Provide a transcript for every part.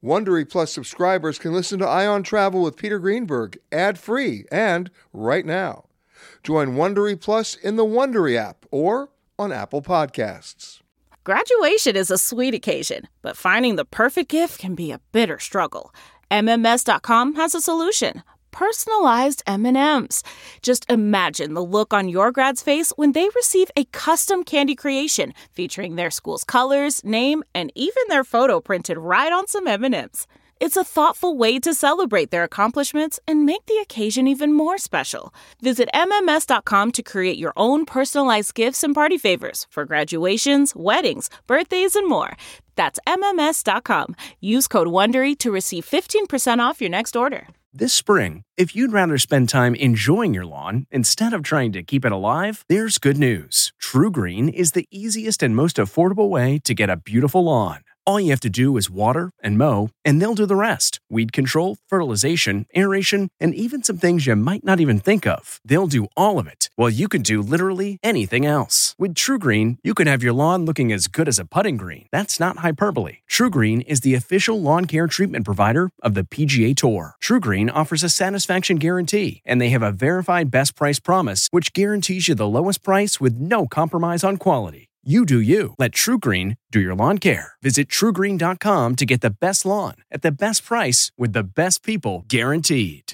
Wondery Plus subscribers can listen to Ion Travel with Peter Greenberg ad-free and right now. Join Wondery Plus in the Wondery app or on Apple Podcasts. Graduation is a sweet occasion, but finding the perfect gift can be a bitter struggle. MMS.com has a solution. Personalized M&Ms. Just imagine the look on your grad's face when they receive a custom candy creation featuring their school's colors, name, and even their photo printed right on some M&Ms. It's a thoughtful way to celebrate their accomplishments and make the occasion even more special. Visit MMS.com to create your own personalized gifts and party favors for graduations, weddings, birthdays, and more. That's MMS.com. Use code WONDERY to receive 15% off your next order. This spring, if you'd rather spend time enjoying your lawn instead of trying to keep it alive, there's good news. True Green is the easiest and most affordable way to get a beautiful lawn. All you have to do is water and mow, and they'll do the rest. Weed control, fertilization, aeration, and even some things you might not even think of. They'll do all of it, while you can do literally anything else. With True Green, you can have your lawn looking as good as a putting green. That's not hyperbole. True Green is the official lawn care treatment provider of the PGA Tour. True Green offers a satisfaction guarantee, and they have a verified best price promise, which guarantees you the lowest price with no compromise on quality. You do you. Let True Green do your lawn care. Visit TrueGreen.com to get the best lawn at the best price with the best people guaranteed.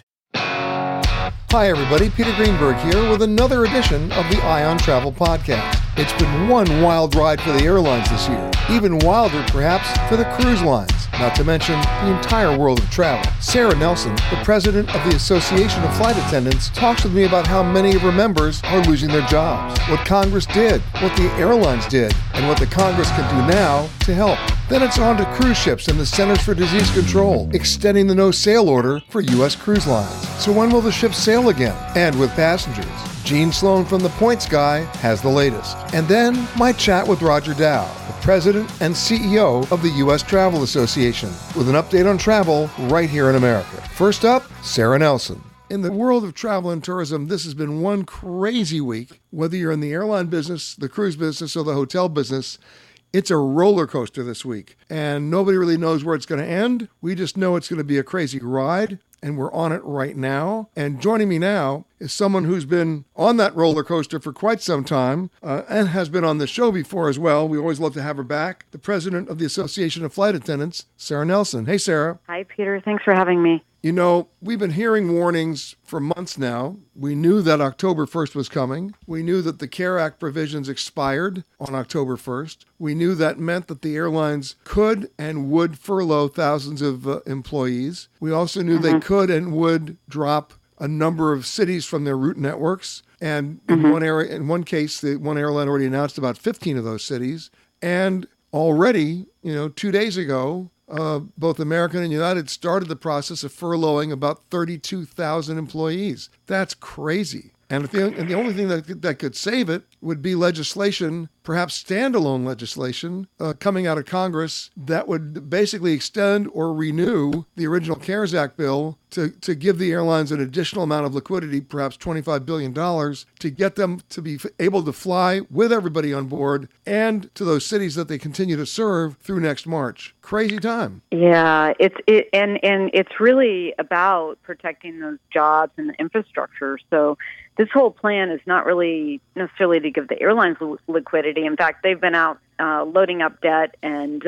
Hi everybody, Peter Greenberg here with another edition of the Ion Travel Podcast. It's been one wild ride for the airlines this year, even wilder perhaps for the cruise lines, not to mention the entire world of travel. Sarah Nelson, the president of the Association of Flight Attendants, talks with me about how many of her members are losing their jobs, what Congress did, what the airlines did, and what the Congress can do now to help. Then it's on to cruise ships and the Centers for Disease Control, extending the no-sail order for U.S. cruise lines. So when will the ships sail again? And with passengers? Gene Sloan from The Points Guy has the latest. And then my chat with Roger Dow, the president and CEO of the U.S. Travel Association, with an update on travel right here in America. First up, Sarah Nelson. In the world of travel and tourism, this has been one crazy week. Whether you're in the airline business, the cruise business, or the hotel business, it's a roller coaster this week. And nobody really knows where it's going to end. We just know it's going to be a crazy ride, and we're on it right now. And joining me now is someone who's been on that roller coaster for quite some time and has been on the show before as well. We always love to have her back. The president of the Association of Flight Attendants, Sarah Nelson. Hey, Sarah. Hi, Peter. Thanks for having me. You know, we've been hearing warnings for months now. We knew that October 1st was coming. We knew that the CARE Act provisions expired on October 1st. We knew that meant that the airlines could and would furlough thousands of employees. We also knew they could and would drop a number of cities from their route networks. And in one case, one airline already announced about 15 of those cities. And already, 2 days ago, both American and United started the process of furloughing about 32,000 employees. That's crazy. And the only thing that could save it would be legislation, perhaps standalone legislation, coming out of Congress that would basically extend or renew the original CARES Act bill to give the airlines an additional amount of liquidity, perhaps $25 billion, to get them to be able to fly with everybody on board and to those cities that they continue to serve through next March. Crazy time. Yeah, and it's really about protecting those jobs and the infrastructure. So this whole plan is not really necessarily to give the airlines liquidity. In fact, they've been out loading up debt and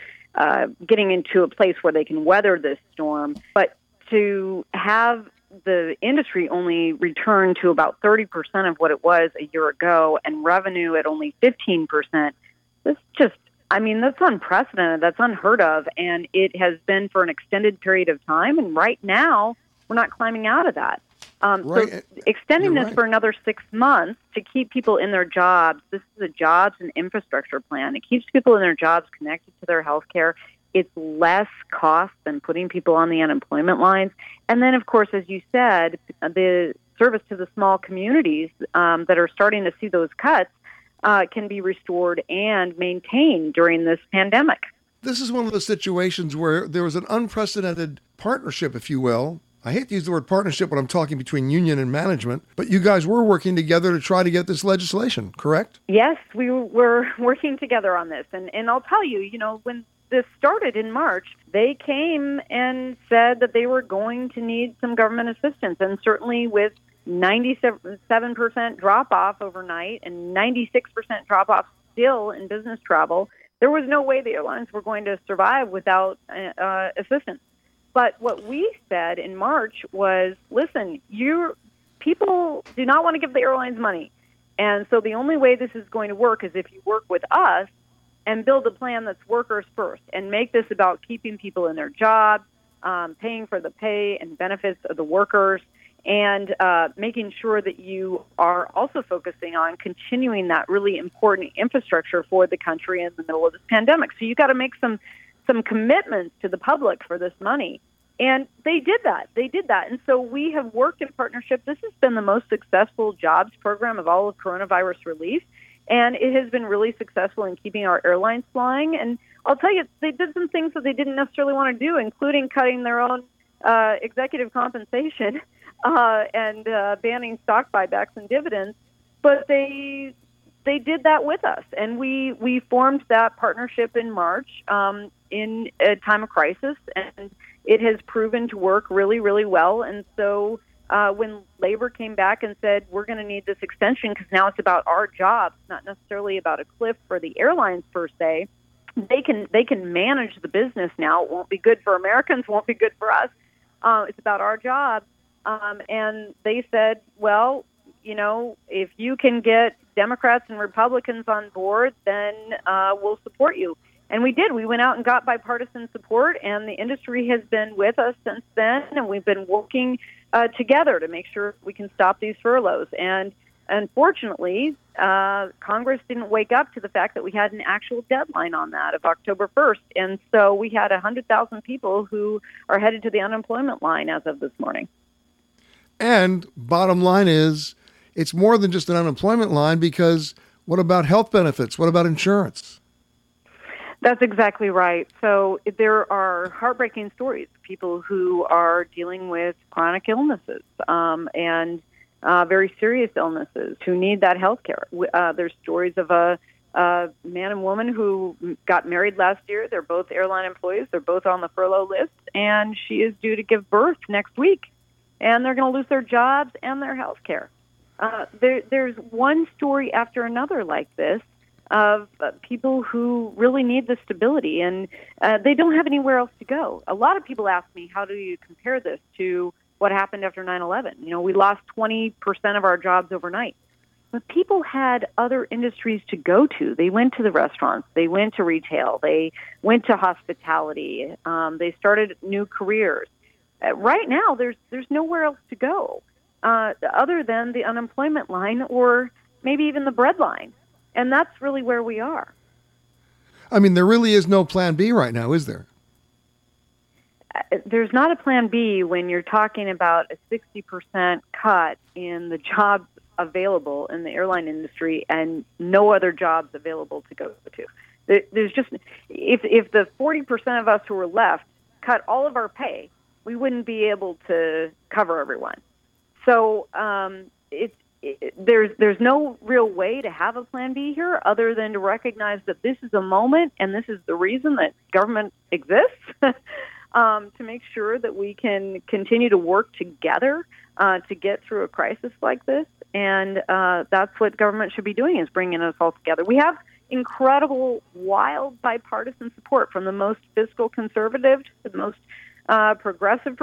getting into a place where they can weather this storm. But to have the industry only return to about 30% of what it was a year ago and revenue at only 15%, that's unprecedented. That's unheard of. And it has been for an extended period of time. And right now, we're not climbing out of that. Right. So extending this for another 6 months to keep people in their jobs, this is a jobs and infrastructure plan. It keeps people in their jobs connected to their health care. It's less cost than putting people on the unemployment lines. And then, of course, as you said, the service to the small communities that are starting to see those cuts can be restored and maintained during this pandemic. This is one of those situations where there was an unprecedented partnership, if you will. I hate to use the word partnership when I'm talking between union and management, but you guys were working together to try to get this legislation, correct? Yes, we were working together on this. And I'll tell you, when this started in March, they came and said that they were going to need some government assistance. And certainly with 97% drop-off overnight and 96% drop-off still in business travel, there was no way the airlines were going to survive without assistance. But what we said in March was, listen, people do not want to give the airlines money. And so the only way this is going to work is if you work with us and build a plan that's workers first and make this about keeping people in their jobs, paying for the pay and benefits of the workers, and making sure that you are also focusing on continuing that really important infrastructure for the country in the middle of this pandemic. So you've got to make some commitments to the public for this money. And they did that. And so we have worked in partnership. This has been the most successful jobs program of all of coronavirus relief. And it has been really successful in keeping our airlines flying. And I'll tell you, they did some things that they didn't necessarily want to do, including cutting their own executive compensation and banning stock buybacks and dividends. But they did that with us. And we formed that partnership in March in a time of crisis. And it has proven to work really, really well. And so when labor came back and said, we're going to need this extension because now it's about our jobs, not necessarily about a cliff for the airlines per se, they can manage the business now. It won't be good for Americans, won't be good for us. It's about our jobs. And they said, well, if you can get Democrats and Republicans on board, then we'll support you. And we did. We went out and got bipartisan support, and the industry has been with us since then, and we've been working together to make sure we can stop these furloughs. And unfortunately, Congress didn't wake up to the fact that we had an actual deadline on that of October 1st. And so we had 100,000 people who are headed to the unemployment line as of this morning. And bottom line is, it's more than just an unemployment line, because what about health benefits? What about insurance? That's exactly right. So there are heartbreaking stories of people who are dealing with chronic illnesses and very serious illnesses who need that health care. There's stories of a man and woman who got married last year. They're both airline employees. They're both on the furlough list, and she is due to give birth next week. And they're going to lose their jobs and their health care. There's one story after another like this of people who really need the stability, and they don't have anywhere else to go. A lot of people ask me, how do you compare this to what happened after 9/11? We lost 20% of our jobs overnight. But people had other industries to go to. They went to the restaurants. They went to retail. They went to hospitality. They started new careers. Right now, there's nowhere else to go other than the unemployment line or maybe even the bread line. And that's really where we are. I mean, there really is no plan B right now, is there? There's not a plan B when you're talking about a 60% cut in the jobs available in the airline industry and no other jobs available to go to. There's just, if the 40% of us who were left cut all of our pay, we wouldn't be able to cover everyone. So there's no real way to have a plan B here other than to recognize that this is a moment and this is the reason that government exists to make sure that we can continue to work together to get through a crisis like this. And that's what government should be doing, is bringing us all together. We have incredible, wild bipartisan support from the most fiscal conservative to the most progressive,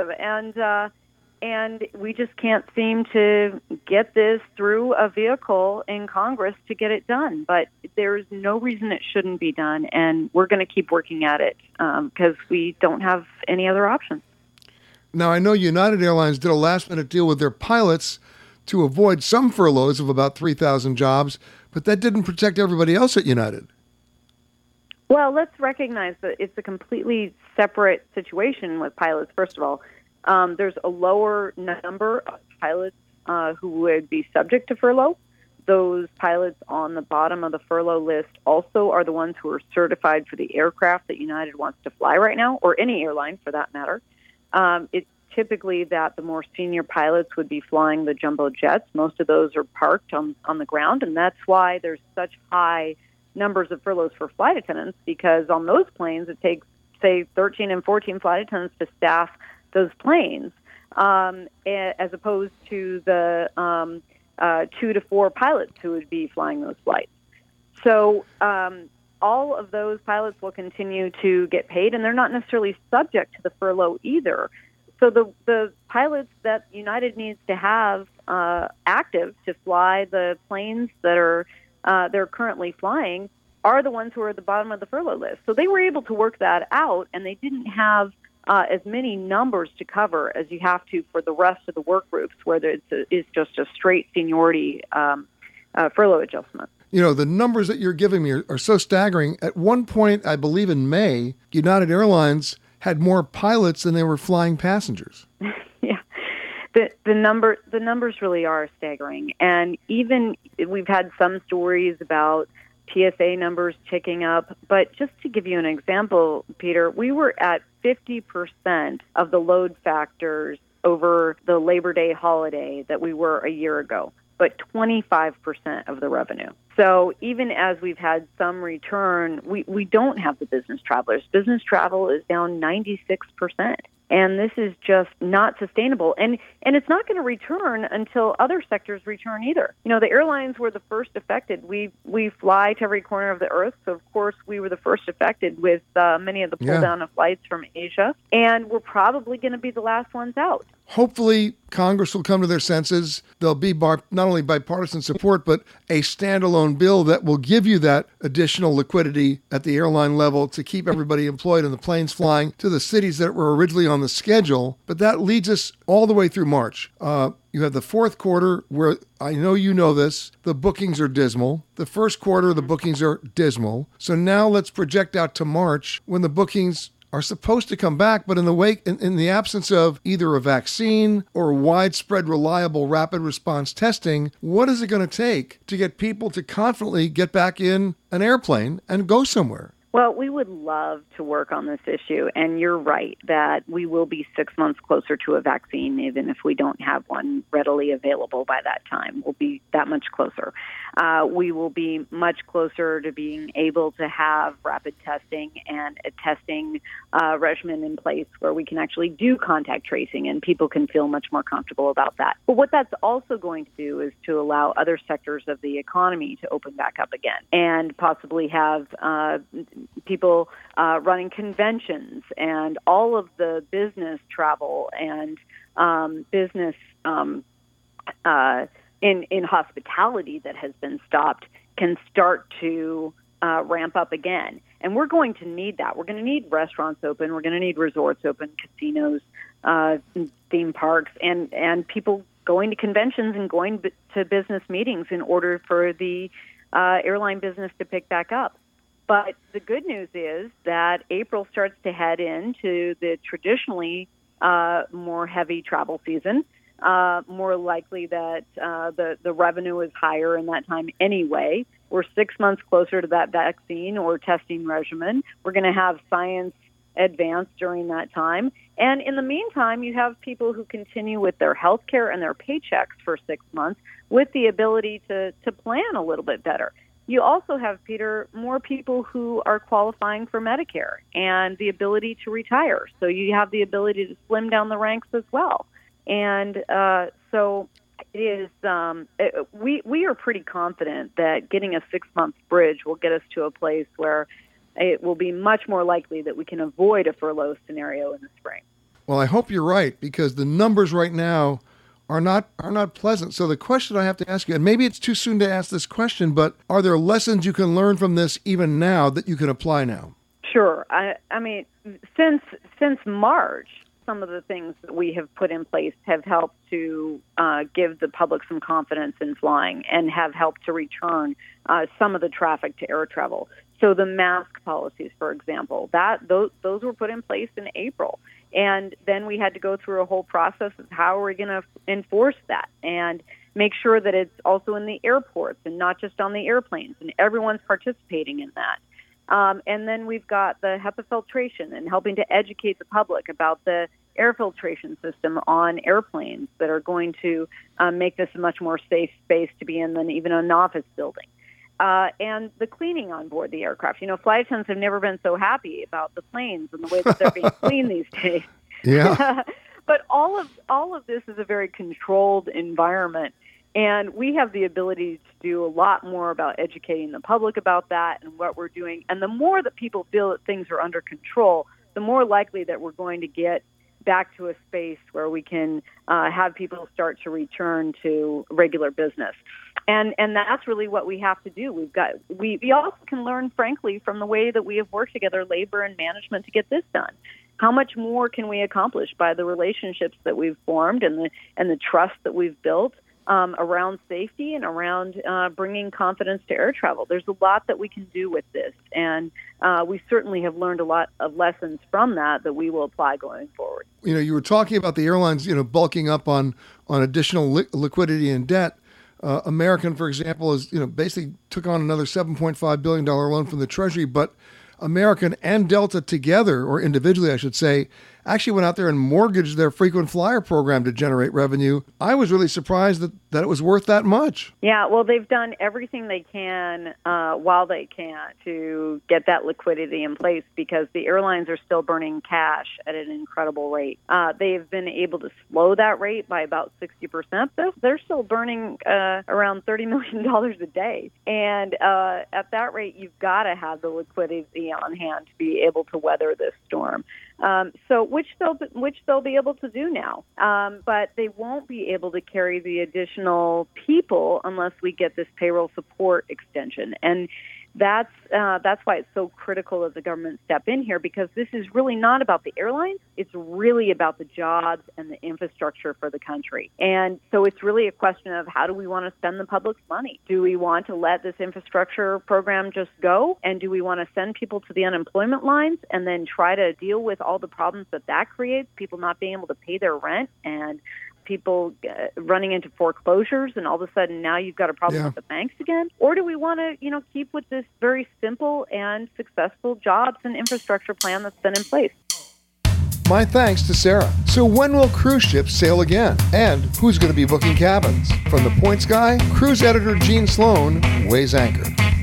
and we just can't seem to get this through a vehicle in Congress to get it done. But there's no reason it shouldn't be done, and we're going to keep working at it because we don't have any other options. Now, I know United Airlines did a last-minute deal with their pilots to avoid some furloughs of about 3,000 jobs, but that didn't protect everybody else at United. Well, let's recognize that it's a completely separate situation with pilots, first of all. There's a lower number of pilots who would be subject to furlough. Those pilots on the bottom of the furlough list also are the ones who are certified for the aircraft that United wants to fly right now, or any airline for that matter. It's typically that the more senior pilots would be flying the jumbo jets. Most of those are parked on the ground, and that's why there's such high numbers of furloughs for flight attendants, because on those planes it takes, say, 13 and 14 flight attendants to staff those planes, as opposed to the 2 to 4 pilots who would be flying those flights. So all of those pilots will continue to get paid, and they're not necessarily subject to the furlough either. So the pilots that United needs to have active to fly the planes that are they're currently flying are the ones who are at the bottom of the furlough list. So they were able to work that out, and they didn't have as many numbers to cover as you have to for the rest of the work groups, where it's just a straight seniority furlough adjustment. You know, the numbers that you're giving me are so staggering. At one point, I believe in May, United Airlines had more pilots than they were flying passengers. Yeah, the numbers really are staggering, and even we've had some stories about TSA numbers ticking up. But just to give you an example, Peter, we were at 50% of the load factors over the Labor Day holiday that we were a year ago, but 25% of the revenue. So even as we've had some return, we don't have the business travelers. Business travel is down 96%. And this is just not sustainable. And it's not going to return until other sectors return either. You know, the airlines were the first affected. We fly to every corner of the earth, so of course we were the first affected with many of the pull down of flights from Asia. And we're probably going to be the last ones out. Hopefully, Congress will come to their senses. There'll be not only bipartisan support, but a standalone bill that will give you that additional liquidity at the airline level to keep everybody employed and the planes flying to the cities that were originally on the schedule. But that leads us all the way through March. You have the fourth quarter where, I know you know this, the bookings are dismal. The first quarter, the bookings are dismal. So now let's project out to March when the bookings are supposed to come back, but in the absence of either a vaccine or widespread, reliable, rapid response testing, what is it going to take to get people to confidently get back in an airplane and go somewhere? Well, we would love to work on this issue, and you're right that we will be 6 months closer to a vaccine, even if we don't have one readily available by that time. We'll be that much closer. We will be much closer to being able to have rapid testing and a testing regimen in place where we can actually do contact tracing, and people can feel much more comfortable about that. But what that's also going to do is to allow other sectors of the economy to open back up again and possibly have people running conventions and all of the business travel and business in hospitality that has been stopped can start to ramp up again. And we're going to need that. We're going to need restaurants open. We're going to need resorts open, casinos, theme parks, and people going to conventions and going to business meetings in order for the airline business to pick back up. But the good news is that April starts to head into the traditionally more heavy travel season. More likely that the revenue is higher in that time anyway. We're 6 months closer to that vaccine or testing regimen. We're going to have science advance during that time. And in the meantime, you have people who continue with their health care and their paychecks for 6 months with the ability to plan a little bit better. You also have, Peter, more people who are qualifying for Medicare and the ability to retire. So you have the ability to slim down the ranks as well. And so it is. We are pretty confident that getting a 6 month bridge will get us to a place where it will be much more likely that we can avoid a furlough scenario in the spring. Well, I hope you're right, because the numbers right now are not pleasant. So the question I have to ask you, and maybe it's too soon to ask this question, but are there lessons you can learn from this even now that you can apply now? Sure. I mean, since March, some of the things that we have put in place have helped to give the public some confidence in flying and have helped to return some of the traffic to air travel. So the mask policies, for example, those were put in place in April. And then we had to go through a whole process of how are we going to enforce that and make sure that it's also in the airports and not just on the airplanes, and everyone's participating in that. And then we've got the HEPA filtration and helping to educate the public about the air filtration system on airplanes that are going to make this a much more safe space to be in than even an office building. and the cleaning on board the aircraft. Flight attendants have never been so happy about the planes and the way that they're being cleaned these days. Yeah. But all of this is a very controlled environment, and we have the ability to do a lot more about educating the public about that and what we're doing. And the more that people feel that things are under control, the more likely that we're going to get back to a space where we can have people start to return to regular business. And that's really what we have to do. We also can learn, frankly, from the way that we have worked together, labor and management, to get this done. How much more can we accomplish by the relationships that we've formed and the trust that we've built around safety and around bringing confidence to air travel? There's a lot that we can do with this, and we certainly have learned a lot of lessons from that we will apply going forward. You were talking about the airlines, bulking up on additional liquidity and debt. American, for example, is basically took on another $7.5 billion loan from the Treasury, but American and Delta together, or individually, I should say, actually went out there and mortgaged their frequent flyer program to generate revenue. I was really surprised that it was worth that much. Yeah, well, they've done everything they can while they can to get that liquidity in place, because the airlines are still burning cash at an incredible rate. They've been able to slow that rate by about 60%. They're still burning around $30 million a day. And at that rate, you've got to have the liquidity on hand to be able to weather this storm. Which they'll be able to do now, but they won't be able to carry the additional people unless we get this payroll support extension. And that's why it's so critical that the government step in here, because this is really not about the airlines. It's really about the jobs and the infrastructure for the country. And so it's really a question of, how do we want to spend the public's money? Do we want to let this infrastructure program just go? And do we want to send people to the unemployment lines and then try to deal with all the problems that creates, people not being able to pay their rent and people running into foreclosures, and all of a sudden now you've got a problem with the banks again? Or do we want to, keep with this very simple and successful jobs and infrastructure plan that's been in place? My thanks to Sarah. So when will cruise ships sail again? And who's going to be booking cabins? From the Points Guy, cruise editor Gene Sloan weighs anchor.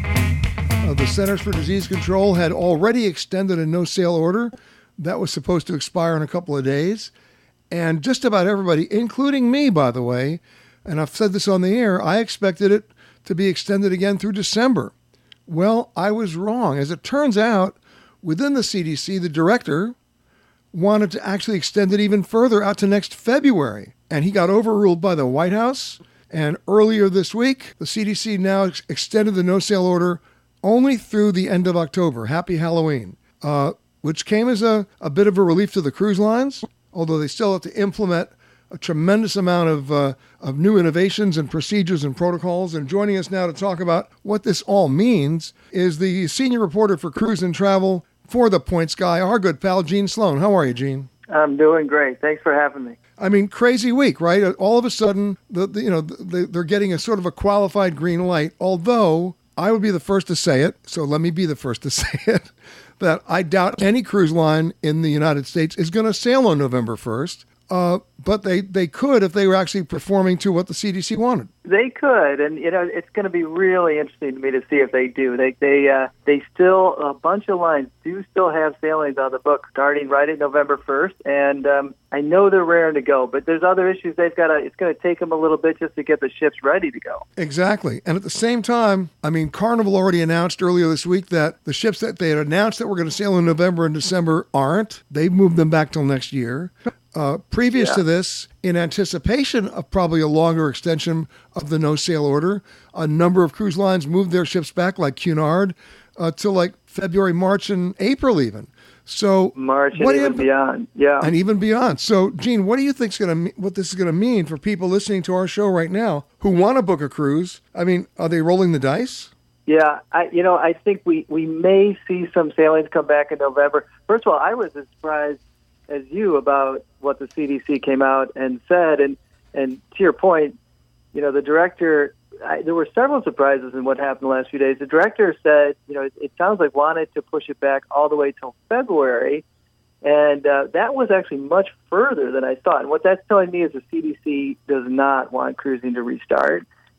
The Centers for Disease Control had already extended a no-sail order that was supposed to expire in a couple of days. And just about everybody, including me, by the way, and I've said this on the air, I expected it to be extended again through December. Well, I was wrong. As it turns out, within the CDC, the director wanted to actually extend it even further out to next February. And he got overruled by the White House. And earlier this week, the CDC now extended the no-sail order only through the end of October. Happy Halloween. Which came as a bit of a relief to the cruise lines, although they still have to implement a tremendous amount of new innovations and procedures and protocols. And joining us now to talk about what this all means is the senior reporter for cruise and travel for the Points Guy, our good pal, Gene Sloan. How are you, Gene? I'm doing great. Thanks for having me. I mean, crazy week, right? All of a sudden, they're getting a sort of a qualified green light, although I would be the first to say it, so let me be the first to say it, that I doubt any cruise line in the United States is going to sail on November 1st. But they could if they were actually performing to what the CDC wanted. They could, and it's going to be really interesting to me to see if they do. They still, a bunch of lines do still have sailings on the book starting right at November 1st, and I know they're raring to go. But there's other issues it's going to take them a little bit just to get the ships ready to go. Exactly, and at the same time, I mean, Carnival already announced earlier this week that the ships that they had announced that were going to sail in November and December aren't. They've moved them back till next year. Previous to this, in anticipation of probably a longer extension of the no-sail order, a number of cruise lines moved their ships back, like Cunard, to like February, March, and April even. So March and even beyond, yeah. And even beyond. So, Gene, what do you think what this is going to mean for people listening to our show right now who want to book a cruise? I mean, are they rolling the dice? Yeah, I think we may see some sailings come back in November. First of all, I was as surprised as you about what the CDC came out and said, and to your point, the director, there were several surprises in what happened the last few days. The director said, it sounds like wanted to push it back all the way till February, and that was actually much further than I thought. And what that's telling me is the CDC does not want cruising to restart.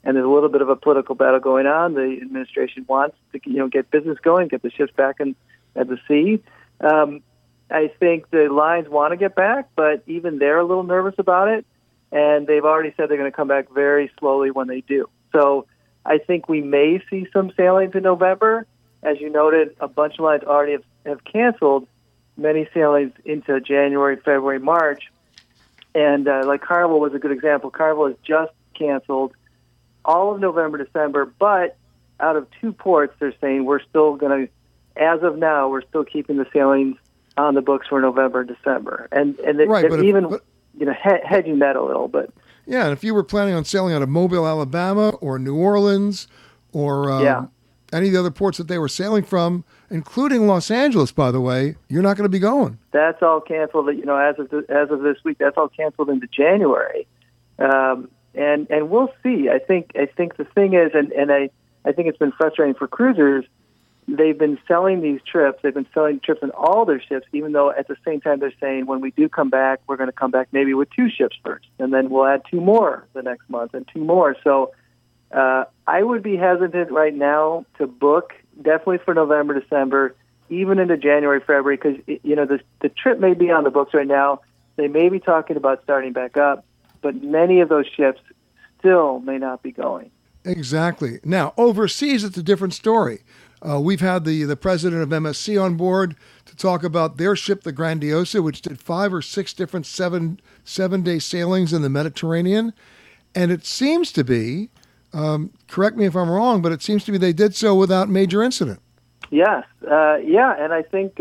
and there's a little bit of a political battle going on. The administration wants to, get business going, get the ships back at the sea. I think the lines want to get back, but even they're a little nervous about it, and they've already said they're going to come back very slowly when they do. So I think we may see some sailings in November. As you noted, a bunch of lines already have canceled many sailings into January, February, March. And like Carnival was a good example. Carnival has just canceled all of November, December, but out of 2 ports, they're saying we're still going to, as of now, we're still keeping the sailings on the books for November, December. And right, they're even hedging that a little. But yeah, and if you were planning on sailing out of Mobile, Alabama, or New Orleans, or any of the other ports that they were sailing from, including Los Angeles, by the way, you're not going to be going. That's all canceled. As of this week, that's all canceled into January, and we'll see. I think the thing is, and I think it's been frustrating for cruisers. They've been selling these trips. They've been selling trips in all their ships, even though at the same time they're saying when we do come back, we're going to come back maybe with 2 ships first, and then we'll add 2 more the next month and 2 more. So I would be hesitant right now to book, definitely for November, December, even into January, February, because the trip may be on the books right now. They may be talking about starting back up, but many of those ships still may not be going. Exactly. Now, overseas, it's a different story. We've had the president of MSC on board to talk about their ship, the Grandiosa, which did 5 or 6 different seven-day sailings in the Mediterranean. And it seems to be, correct me if I'm wrong, but it seems to be they did so without major incident. Yes. And I think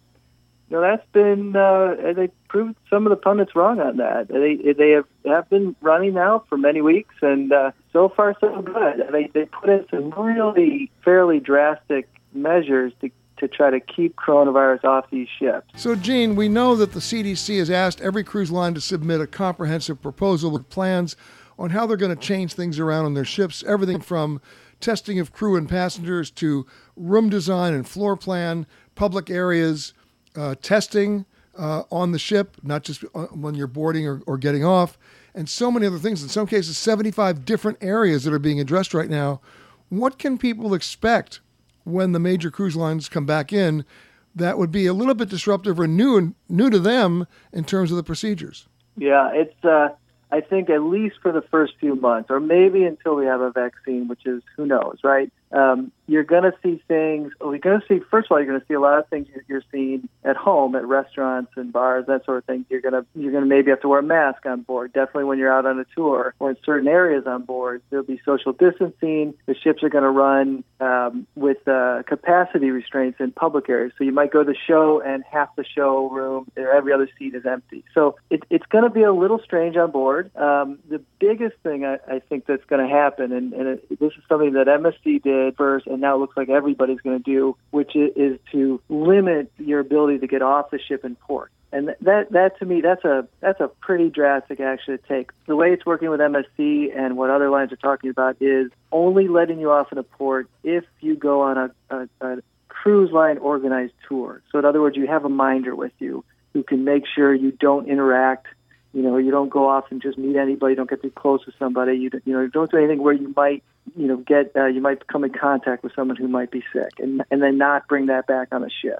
that's been they proved some of the pundits wrong on that. They have been running now for many weeks, and so far so good. They put in some really fairly drastic measures to try to keep coronavirus off these ships. So, Gene, we know that the CDC has asked every cruise line to submit a comprehensive proposal with plans on how they're going to change things around on their ships, everything from testing of crew and passengers to room design and floor plan, public areas, testing on the ship, not just when you're boarding or getting off, and so many other things. In some cases, 75 different areas that are being addressed right now. What can people expect when the major cruise lines come back in that would be a little bit disruptive or new to them in terms of the procedures? Yeah, it's I think at least for the first few months, or maybe until we have a vaccine, which is who knows, right? You're going to see things. First of all, you're going to see a lot of things you're seeing at home, at restaurants and bars, that sort of thing. You're going to maybe have to wear a mask on board. Definitely when you're out on a tour or in certain areas on board, there'll be social distancing. The ships are going to run with capacity restraints in public areas. So you might go to the show and half the show room, every other seat is empty. So it's going to be a little strange on board. The biggest thing I think that's going to happen, and this is something that MSC did first, and now it looks like everybody's going to do, which is to limit your ability to get off the ship in port. And that to me, that's a pretty drastic action to take. The way it's working with MSC and what other lines are talking about is only letting you off in a port if you go on a cruise line organized tour. So in other words, you have a minder with you who can make sure you don't interact. You don't go off and just meet anybody. Don't get too close with somebody. You don't do anything where you might you might come in contact with someone who might be sick, and then not bring that back on the ship.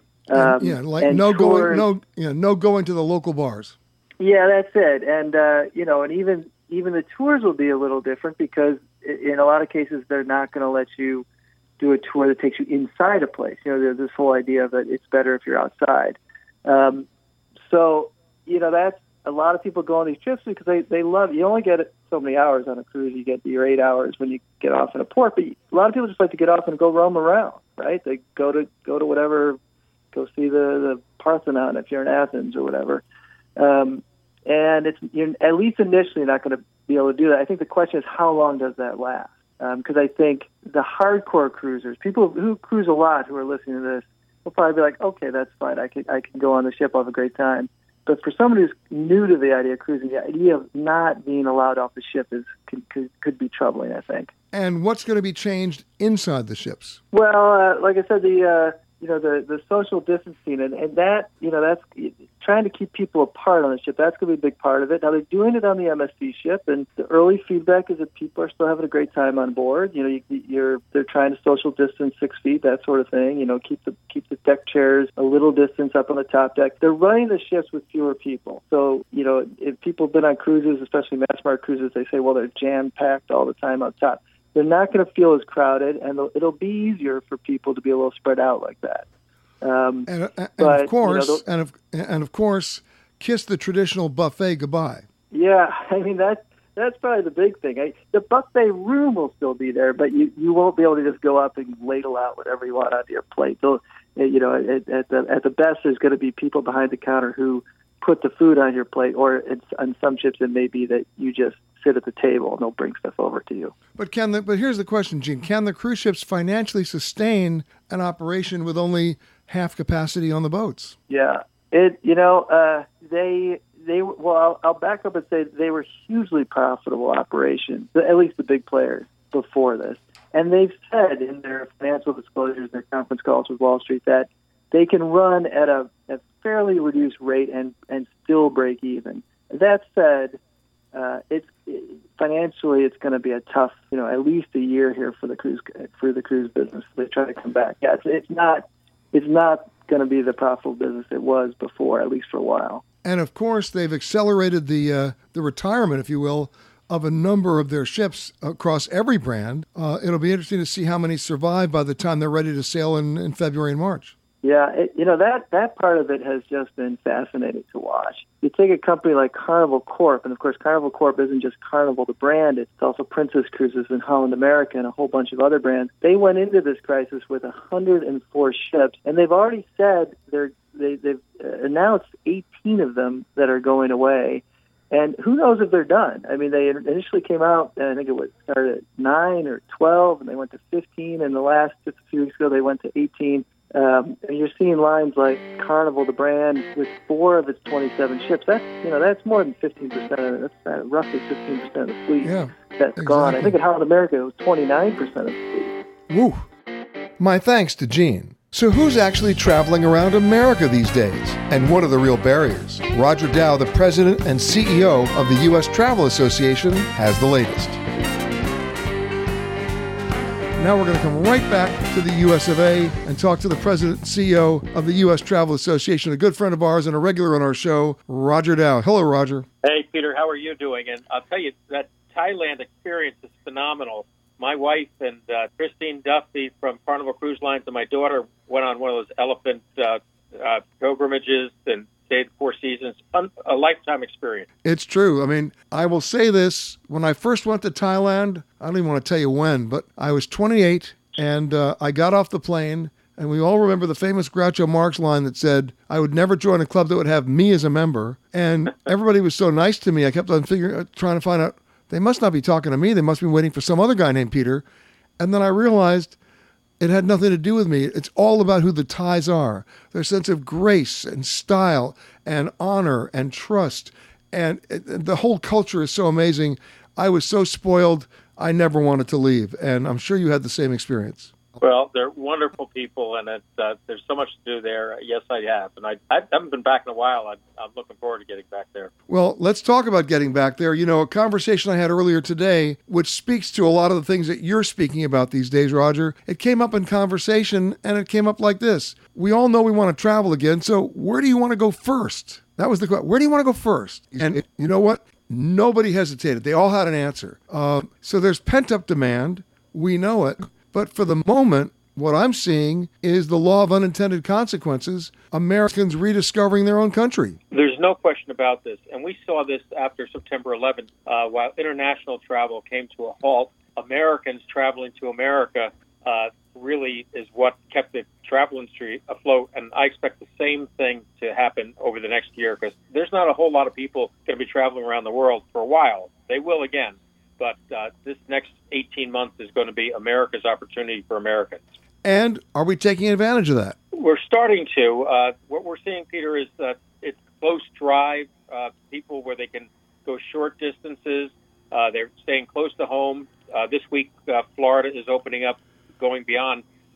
No going to the local bars. Yeah, that's it. And and even the tours will be a little different because in a lot of cases they're not going to let you do a tour that takes you inside a place. There's this whole idea that it's better if you're outside. That's a lot of people go on these trips because they love. You only get so many hours on a cruise. You get your 8 hours when you get off in a port, but a lot of people just like to get off and go roam around. Right? They go to whatever, go see the Parthenon if you're in Athens or whatever. And you're at least initially not going to be able to do that. I think the question is how long does that last? Because I think the hardcore cruisers, people who cruise a lot who are listening to this, will probably be like, okay, that's fine. I can go on the ship. I'll have a great time. But for somebody who's new to the idea of cruising, the idea of not being allowed off the ship could be troubling, I think. And what's going to be changed inside the ships? Well, like I said, the the social distancing and that, that's trying to keep people apart on the ship. That's going to be a big part of it. Now, they're doing it on the MSC ship, and the early feedback is that people are still having a great time on board. They're trying to social distance 6 feet, that sort of thing. Keep the deck chairs a little distance up on the top deck. They're running the ships with fewer people. So, if people have been on cruises, especially mass market cruises, they say, well, they're jam-packed all the time up top. They're not going to feel as crowded, and it'll be easier for people to be a little spread out like that. Of course, kiss the traditional buffet goodbye. Yeah, I mean that's probably the big thing. The buffet room will still be there, but you won't be able to just go up and ladle out whatever you want onto your plate. So, at the best, there's going to be people behind the counter who put the food on your plate, or on some ships it may be that you just sit at the table and they'll bring stuff over to you. But here's the question, Gene: can the cruise ships financially sustain an operation with only half capacity on the boats? Yeah, I'll back up and say they were hugely profitable operations, at least the big players before this. And they've said in their financial disclosures, their conference calls with Wall Street, that they can run at a fairly reduced rate and still break even. That said, financially it's going to be a tough, at least a year here for the cruise business. They try to come back. Yeah, it's not going to be the profitable business it was before, at least for a while. And of course, they've accelerated the retirement, if you will, of a number of their ships across every brand. It'll be interesting to see how many survive by the time they're ready to sail in February and March. Yeah, that part of it has just been fascinating to watch. You take a company like Carnival Corp, and of course Carnival Corp isn't just Carnival, the brand. It's also Princess Cruises and Holland America and a whole bunch of other brands. They went into this crisis with 104 ships, and they've already said they've announced 18 of them that are going away. And who knows if they're done? I mean, they initially came out, and I think it started at 9 or 12, and they went to 15, and just a few weeks ago they went to 18. And you're seeing lines like Carnival, the brand, with 4 of its 27 ships. That's more than 15% of it. That's roughly 15% of the fleet that's gone. I think at Holland America it was 29% of the fleet. Woo! My thanks to Gene. So who's actually traveling around America these days? And what are the real barriers? Roger Dow, the president and CEO of the U.S. Travel Association, has the latest. Now we're going to come right back to the U.S. of A. and talk to the president and CEO of the U.S. Travel Association, a good friend of ours and a regular on our show, Roger Dow. Hello, Roger. Hey, Peter. How are you doing? And I'll tell you, that Thailand experience is phenomenal. My wife and Christine Duffy from Carnival Cruise Lines and my daughter went on one of those elephant pilgrimages and stayed 4 seasons. A lifetime experience. It's true. I mean, I will say this. When I first went to Thailand, I don't even want to tell you when, but I was 28 and I got off the plane, and we all remember the famous Groucho Marx line that said, I would never join a club that would have me as a member. And everybody was so nice to me. I kept on trying to find out, they must not be talking to me. They must be waiting for some other guy named Peter. And then I realized it had nothing to do with me. It's all about who the Thais are, their sense of grace and style and honor and trust. And the whole culture is so amazing. I was so spoiled, I never wanted to leave. And I'm sure you had the same experience. Well, they're wonderful people, and there's so much to do there. Yes, I have. And I haven't been back in a while. I'm looking forward to getting back there. Well, let's talk about getting back there. A conversation I had earlier today, which speaks to a lot of the things that you're speaking about these days, Roger. It came up in conversation, and it came up like this. We all know we want to travel again, so where do you want to go first? That was the question. Where do you want to go first? And you know what? Nobody hesitated. They all had an answer. So there's pent-up demand. We know it. But for the moment, what I'm seeing is the law of unintended consequences, Americans rediscovering their own country. There's no question about this. And we saw this after September 11th. While international travel came to a halt, Americans traveling to America really is what kept the travel industry afloat. And I expect the same thing to happen over the next year, because there's not a whole lot of people going to be traveling around the world for a while. They will again. But this next 18 months is going to be America's opportunity for Americans. And are we taking advantage of that? We're starting to. What we're seeing, Peter, is that it's close drive, people where they can go short distances. They're staying close to home. This week, Florida is opening up, going beyond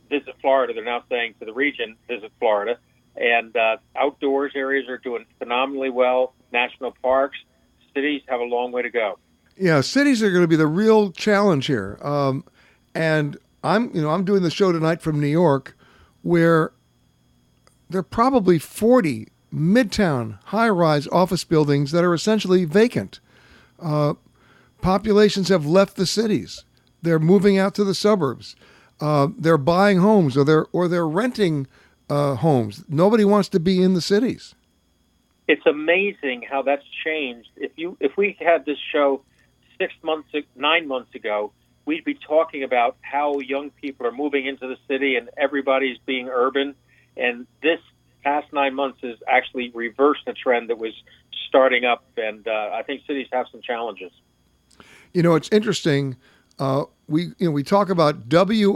visit Florida. They're now saying to the region, visit Florida. And outdoors areas are doing phenomenally well. National parks, cities have a long way to go. Yeah, cities are going to be the real challenge here. And I'm doing the show tonight from New York, where there are probably 40 midtown high-rise office buildings that are essentially vacant. Populations have left the cities. They're moving out to the suburbs. They're buying homes or they're renting homes. Nobody wants to be in the cities. It's amazing how that's changed. If we had this show 9 months ago, we'd be talking about how young people are moving into the city and everybody's being urban. And this past 9 months has actually reversed the trend that was starting up. And I think cities have some challenges. It's interesting. We talk about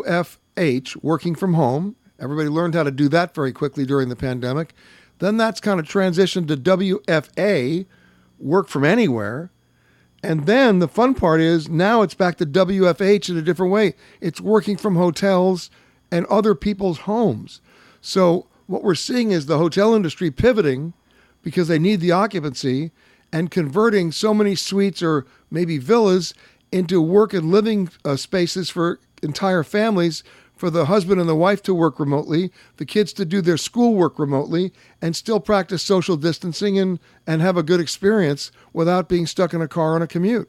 WFH, working from home. Everybody learned how to do that very quickly during the pandemic. Then that's kind of transitioned to WFA, work from anywhere. And then the fun part is now it's back to WFH in a different way. It's working from hotels and other people's homes. So what we're seeing is the hotel industry pivoting because they need the occupancy and converting so many suites or maybe villas into work and living spaces for entire families, for the husband and the wife to work remotely, the kids to do their schoolwork remotely, and still practice social distancing and have a good experience without being stuck in a car on a commute.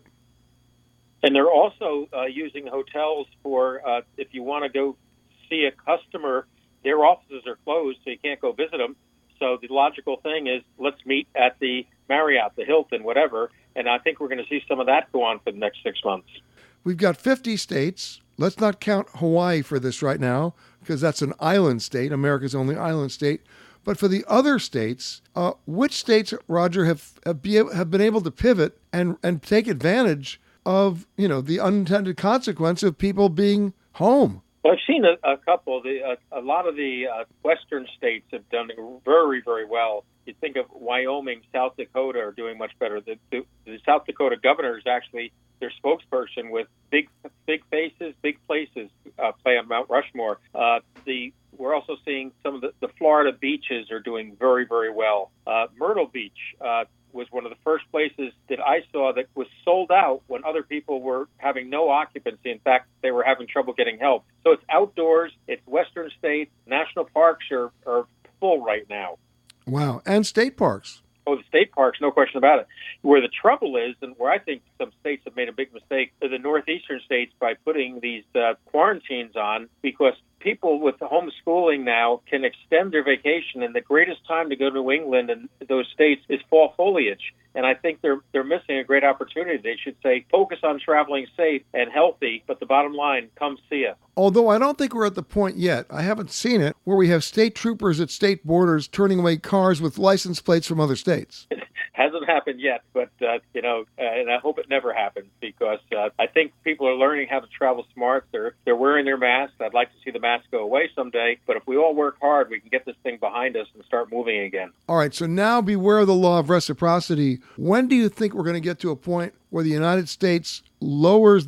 And they're also using hotels for, if you want to go see a customer, their offices are closed, so you can't go visit them. So the logical thing is, let's meet at the Marriott, the Hilton, whatever. And I think we're going to see some of that go on for the next 6 months. We've got 50 states. Let's not count Hawaii for this right now, because that's an island state, America's only island state. But for the other states, which states, Roger, have been able to pivot and take advantage of, the unintended consequence of people being home? Well, I've seen a couple. A lot of the western states have done very, very well. You think of Wyoming, South Dakota are doing much better. The South Dakota governor is actually their spokesperson with big faces, big places play on Mount Rushmore. We're also seeing some of the Florida beaches are doing very, very well. Myrtle Beach was one of the first places that I saw that was sold out when other people were having no occupancy. In fact, they were having trouble getting help. So it's outdoors, it's western states, national parks are full right now. Wow. And state parks. Oh, the state parks, no question about it. Where the trouble is, and where I think some states have made a big mistake, are the northeastern states by putting these quarantines on, because people with the homeschooling now can extend their vacation, and the greatest time to go to New England and those states is fall foliage. And I think they're missing a great opportunity. They should say, focus on traveling safe and healthy, but the bottom line, come see us. Although I don't think we're at the point yet, I haven't seen it, where we have state troopers at state borders turning away cars with license plates from other states. Hasn't happened yet, but, and I hope it never happens, because I think people are learning how to travel smart. They're wearing their masks. I'd like to see the masks go away someday, but if we all work hard, we can get this thing behind us and start moving again. All right, so now beware of the law of reciprocity. When do you think we're going to get to a point where the United States lowers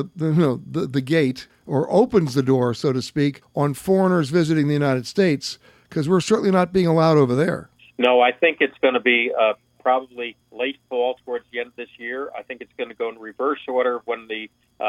the gate, or opens the door, so to speak, on foreigners visiting the United States? Because we're certainly not being allowed over there. No, I think it's going to be probably late fall towards the end of this year. I think it's going to go in reverse order when the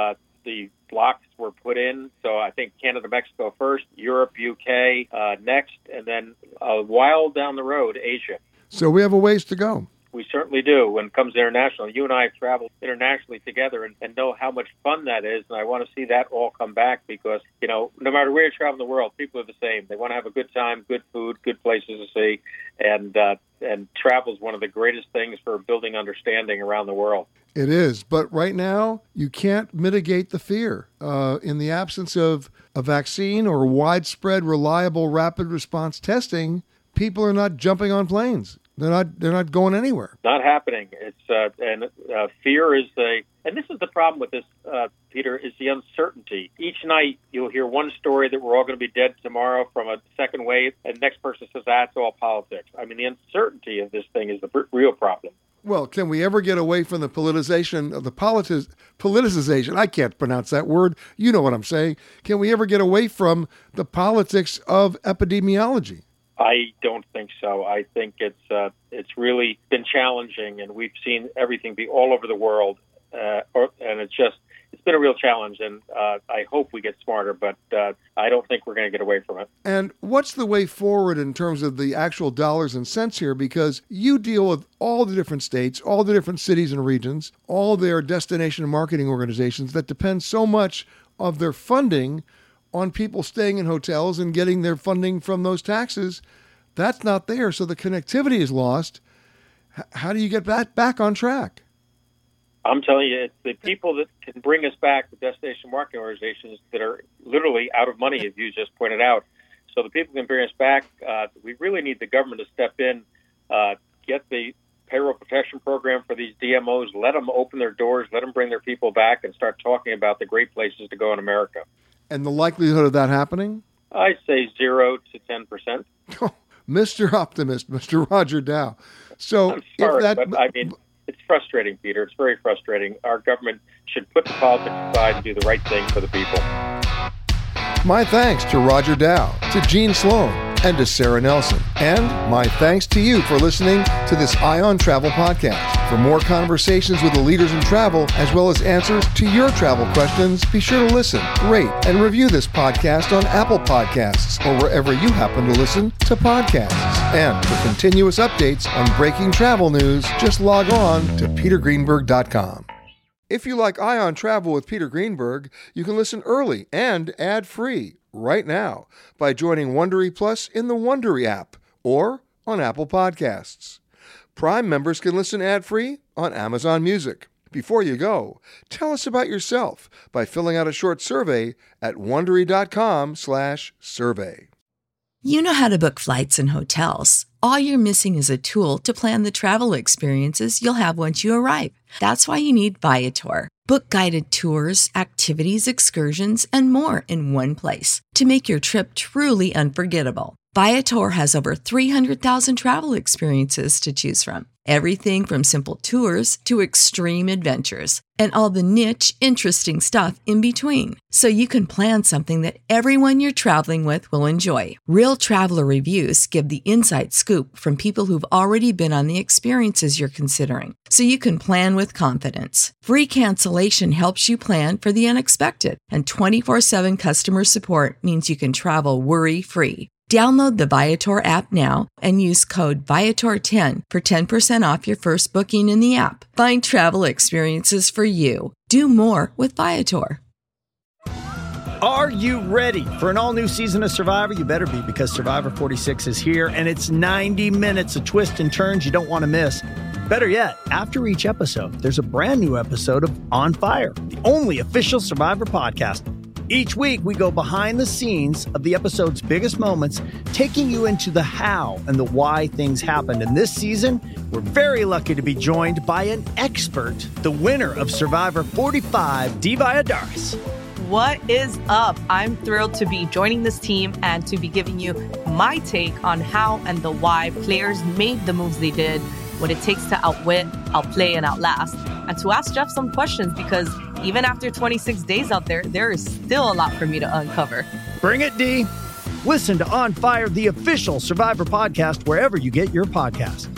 blocks were put in. So I think Canada, Mexico first, Europe, UK next, and then a while down the road, Asia. So we have a ways to go. We certainly do when it comes to international. You and I have traveled internationally together and know how much fun that is. And I want to see that all come back, because, no matter where you travel in the world, people are the same. They want to have a good time, good food, good places to see. And travel is one of the greatest things for building understanding around the world. It is. But right now, you can't mitigate the fear. In the absence of a vaccine or widespread, reliable, rapid response testing, people are not jumping on planes. They're not going anywhere. Not happening. It's fear is and this is the problem with this, Peter, is the uncertainty. Each night you'll hear one story that we're all going to be dead tomorrow from a second wave, and the next person says that's all politics. I mean, the uncertainty of this thing is the real problem. Well, can we ever get away from the politicization of the politicization? I can't pronounce that word. You know what I'm saying. Can we ever get away from the politics of epidemiology? I don't think so. I think it's really been challenging, and we've seen everything be all over the world, and it's been a real challenge, and I hope we get smarter, but I don't think we're going to get away from it. And what's the way forward in terms of the actual dollars and cents here? Because you deal with all the different states, all the different cities and regions, all their destination marketing organizations that depend so much of their funding on people staying in hotels and getting their funding from those taxes. That's not there, so the connectivity is lost. How do you get that back on track? I'm telling you, it's the people that can bring us back, the destination marketing organizations that are literally out of money, as you just pointed out. So the people can bring us back. We really need the government to step in, get the payroll protection program for these DMOs, let them open their doors, let them bring their people back and start talking about the great places to go in America. And the likelihood of that happening? I'd say 0 to 10%. Oh, Mr. Optimist, Mr. Roger Dow. So I'm sorry, but I mean, it's frustrating, Peter. It's very frustrating. Our government should put the politics aside and do the right thing for the people. My thanks to Roger Dow, to Gene Sloan, and to Sarah Nelson. And my thanks to you for listening to this Eye on Travel podcast. For more conversations with the leaders in travel, as well as answers to your travel questions, be sure to listen, rate, and review this podcast on Apple Podcasts or wherever you happen to listen to podcasts. And for continuous updates on breaking travel news, just log on to petergreenberg.com. If you like Eye on Travel with Peter Greenberg, you can listen early and ad-free right now by joining Wondery Plus in the Wondery app or on Apple Podcasts. Prime members can listen ad-free on Amazon Music. Before you go, tell us about yourself by filling out a short survey at Wondery.com/survey. You know how to book flights and hotels. All you're missing is a tool to plan the travel experiences you'll have once you arrive. That's why you need Viator. Book guided tours, activities, excursions, and more in one place to make your trip truly unforgettable. Viator has over 300,000 travel experiences to choose from. Everything from simple tours to extreme adventures and all the niche, interesting stuff in between. So you can plan something that everyone you're traveling with will enjoy. Real traveler reviews give the inside scoop from people who've already been on the experiences you're considering. So you can plan with confidence. Free cancellation helps you plan for the unexpected. And 24/7 customer support means you can travel worry-free. Download the Viator app now and use code Viator10 for 10% off your first booking in the app. Find travel experiences for you. Do more with Viator. Are you ready for an all-new season of Survivor? You better be, because Survivor 46 is here, and it's 90 minutes of twists and turns you don't want to miss. Better yet, after each episode, there's a brand new episode of On Fire, the only official Survivor podcast. Each week, we go behind the scenes of the episode's biggest moments, taking you into the how and the why things happened. And this season, we're very lucky to be joined by an expert, the winner of Survivor 45, Dee Valladares. What is up? I'm thrilled to be joining this team and to be giving you my take on how and the why players made the moves they did, what it takes to outwit, outplay, and outlast, and to ask Jeff some questions, because even after 26 days out there, there is still a lot for me to uncover. Bring it, Dee. Listen to On Fire, the official Survivor podcast, wherever you get your podcasts.